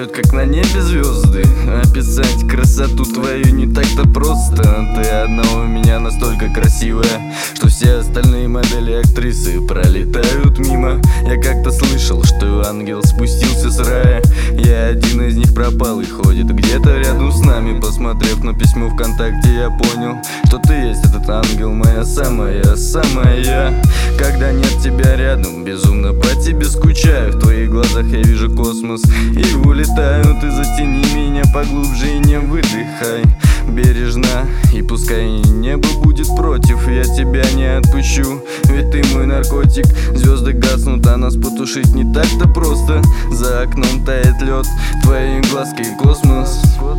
сияют, как на небе звезды. Описать красоту твою не так-то просто. Ты одна у меня настолько красивая, что все остальные модели актрисы пролетают мимо. Я как-то слышал, что ангел спустился с рая. Я один из них пропал и ходит где-то рядом с нами. Посмотрев на письмо ВКонтакте, я понял, что ты есть этот ангел, моя самая. Когда нет тебя рядом, безумно по тебе скучаю. В твоих глазах я вижу космос и улетаю. Ты затяни меня поглубже и не выдыхай. Бережно, и пускай небо будет против, я тебя не отпущу, ведь ты мой наркотик. Звезды гаснут, а нас потушить не так-то просто. За окном тает лед, твои глазки космос.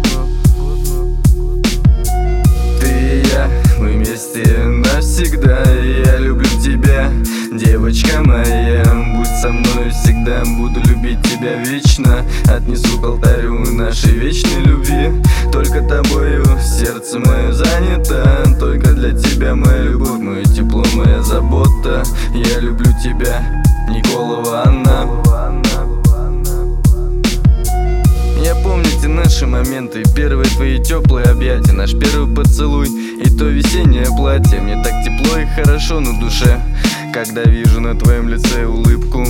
Ты и я, мы вместе навсегда. Я люблю тебя, девочка моя. Будь со мной всегда, буду любить тебя вечно. Отнесу к алтарю нашей вечной любви. Только тобою сердце мое занято. Только для тебя моя любовь, мое тепло, моя забота. Я люблю тебя, Николова Анна. Я помню те наши моменты, первые твои теплые объятия, наш первый поцелуй и то весеннее платье. Мне так тепло и хорошо на душе, когда вижу на твоем лице улыбку.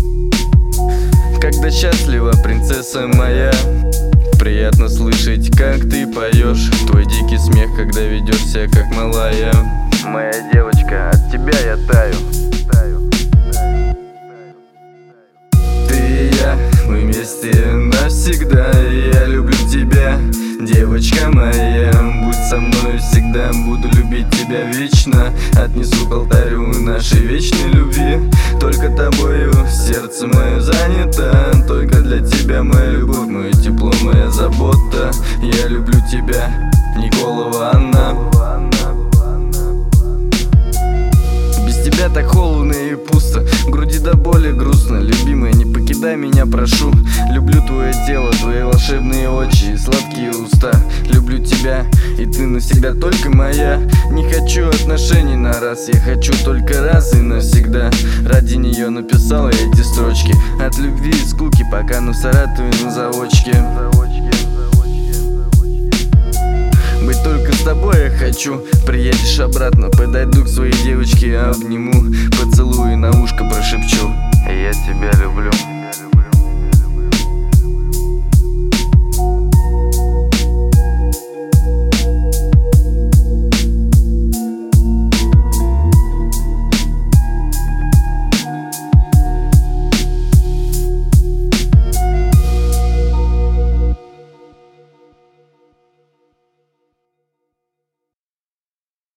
Когда счастлива принцесса моя, приятно слышать, как ты поешь. Твой дикий смех, когда ведешь себя как малая. Моя девочка, от тебя я таю. Ты и я, мы вместе навсегда. Я люблю тебя, девочка моя. Будь со мной всегда, буду любить тебя вечно. Отнесу к алтарю нашей вечной любви. Только тобою сердце мое занято. Только для тебя моя любовь, мое тепло, моя забота. Я люблю тебя, Николова Анна. Без тебя так холодно и пусто, в груди до боли грустно. Любимая, не покидай меня, прошу. Люблю твое тело, твои волшебные очи и сладкие уста. Люблю тебя, и ты навсегда только моя. Не хочу отношений на раз, я хочу только раз и навсегда. Ради нее написал я эти строчки. От любви и скуки, пока на в Саратове на заочке. Быть только с тобой я хочу. Приедешь обратно, подойду к своей девочке, обниму, поцелую, на ушко прошепчу.